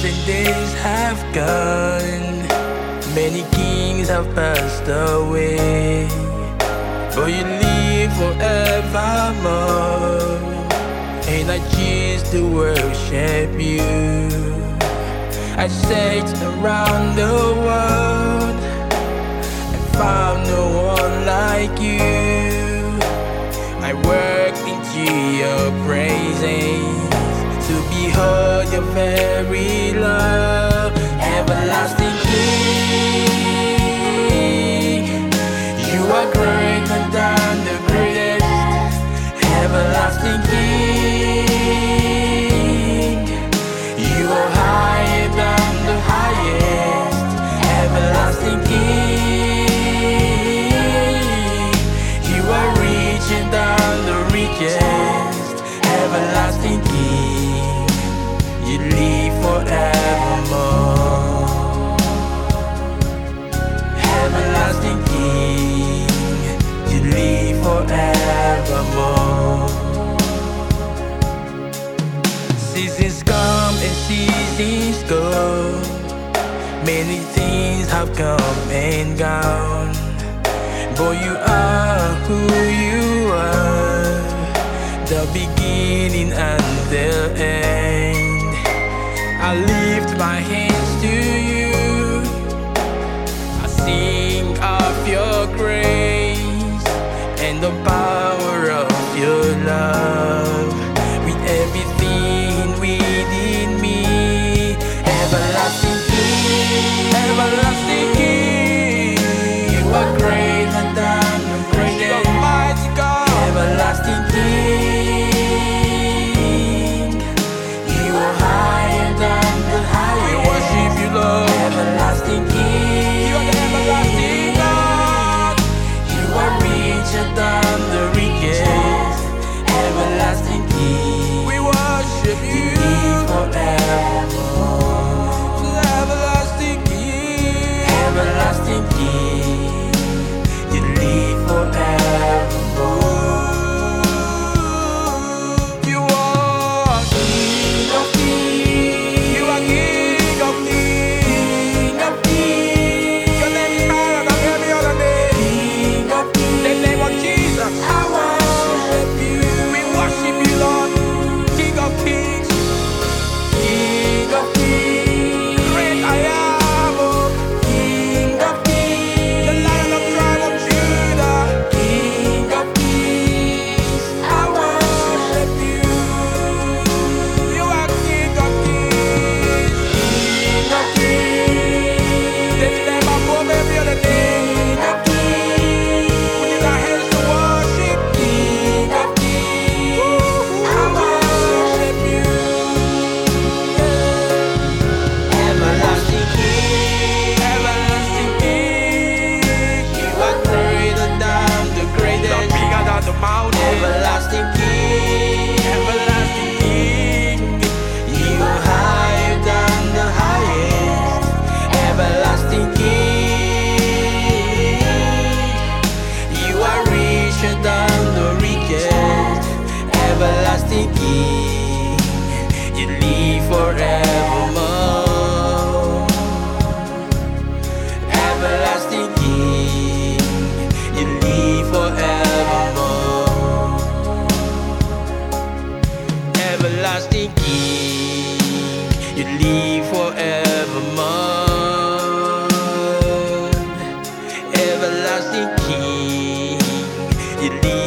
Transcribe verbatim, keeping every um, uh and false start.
thousand days have gone, many kings have passed away, but you live forevermore, and I choose to worship you. I searched around the world and found no one like you. I work into your praises to behold your very love, everlasting King. You are greater than the greatest, everlasting King. You are higher than the highest, everlasting King. You are richer than the richest, everlasting King. You live forevermore, everlasting King. You live forevermore. Seasons come and seasons go, many things have come and gone, but you are who you are, the beginning and the end. I lift my hands to you, I sing of your grace and the power of your love. With everything within me, everlasting King, everlasting King. You are greater than the greatest, mighty God, everlasting King. You are higher than the highest. We worship you, Lord, everlasting King. You are the everlasting God. You are richer than the richest, everlasting King. We worship you, you forevermore, everlasting King, everlasting King. You live forevermore. You are King of kings. You are King of kings. King of kings. Your name is higher than any other name. King of kings. The name of Jesus. I worship you. We worship you, Lord. King of kings. King of kings. Great I am. Oh. King of kings. The Lion of tribe of Judah. King of kings. I worship you. You are King of kings. King of kings. The name above every other name. King of kings. We lift our hands to worship. King of kings. I worship you. Everlasting King, everlasting King. You are greater than the greatest, bigger than the mountain. Everlasting King, everlasting King. You are higher than the highest, everlasting King. You are richer than the richest, everlasting King. You live forevermore, everlasting King. You live forevermore, everlasting King. You live forevermore, everlasting King. You live